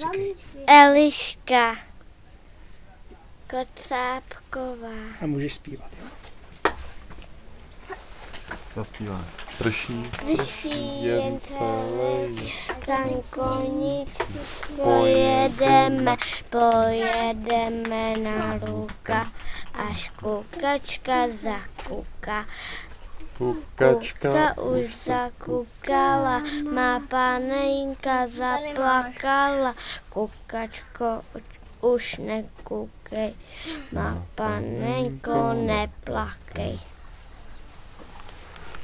Říkej. Eliška Kocápková. A můžeš zpívat. Zaspíváme. Prší Jen celý tam koníčku pojedeme na luka, až kukačka zakuká. Kukačka už zakukala, má panenka zaplakala. Kukačko, už nekukej, má panenko neplakej.